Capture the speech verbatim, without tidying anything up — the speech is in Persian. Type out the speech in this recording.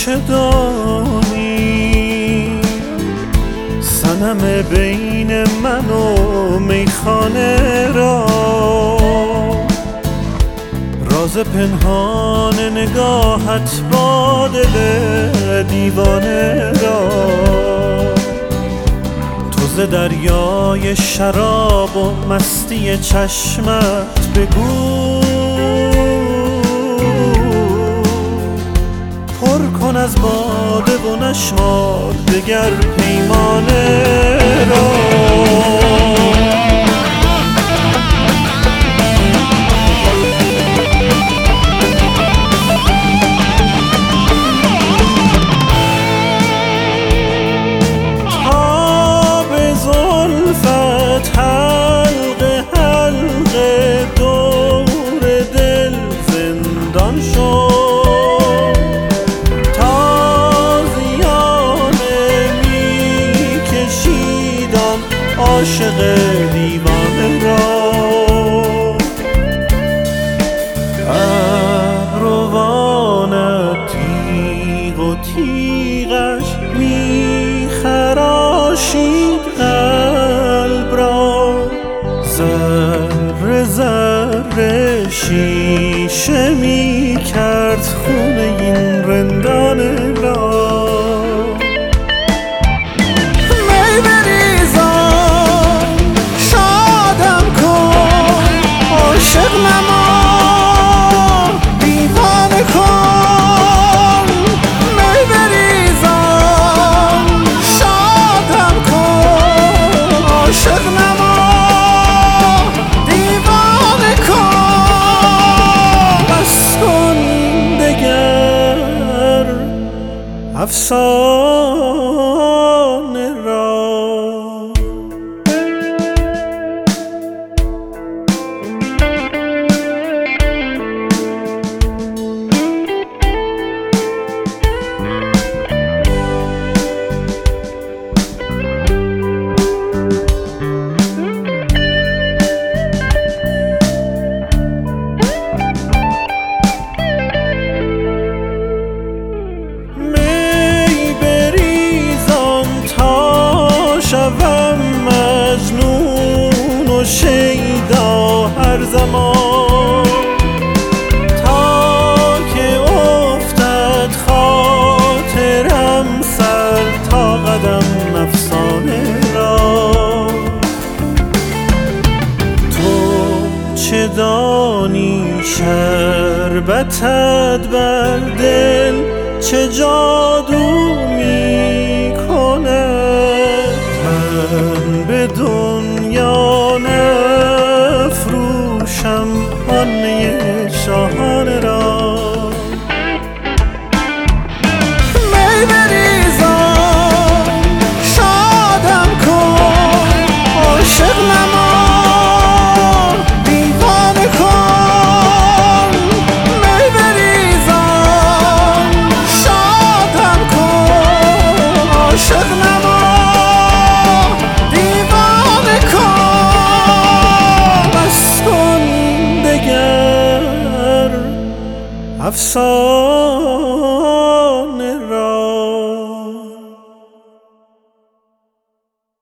چه دانی صنم بین من و میخانه را، راز پنهان نگاهت با دل دیوانه را. تو ز دریای شراب و مستی چشمت بگو، پر کن از باده و نشمار دگر پیمانه را. عاشق دیوانه را ابروانت تیغ و تیغش میخراشید قلب را. ذره ذره شیشه میکرد خون این رندانه را. عاشق نما دیوانه کن، می بریزم شادم کن. عاشق نما دیوانه کن، بس کن دگر افسانه را. شوم مجنون و شیدا هر زمان، تا که افتد خاطرم سر تا قدم افسانه را. تو چه دانی شربتت بر دل چه جادو می کند. من به دنیا نفروشم آن می شاهانه را. می بریزم شادم کن، عاشق نما دیوانه کن. می بریزم شادم کن، عاشق نما افسانه